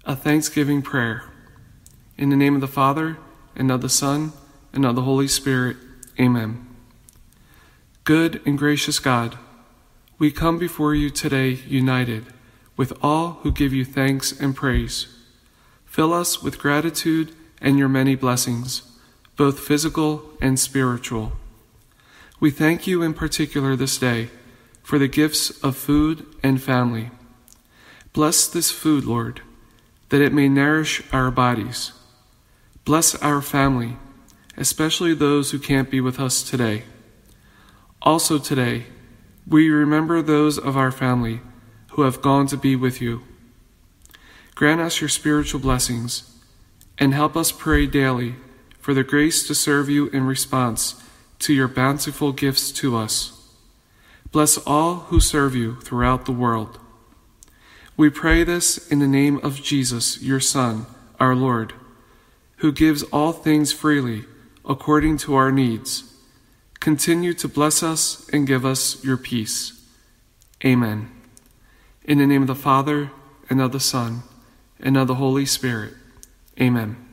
A Thanksgiving Prayer. In the name of the Father, and of the Son, and of the Holy Spirit. Amen. Good and gracious God, we come before you today united with all who give you thanks and praise. Fill us with gratitude and your many blessings, both physical and spiritual. We thank you in particular this day for the gifts of food and family. Bless this food, Lord, that it may nourish our bodies. Bless our family, especially those who can't be with us today. Also today, we remember those of our family who have gone to be with you. Grant us your spiritual blessings, and help us pray daily for the grace to serve you in response to your bountiful gifts to us. Bless all who serve you throughout the world. We pray this in the name of Jesus, your Son, our Lord, who gives all things freely according to our needs. Continue to bless us and give us your peace. Amen. In the name of the Father, and of the Son, and of the Holy Spirit. Amen.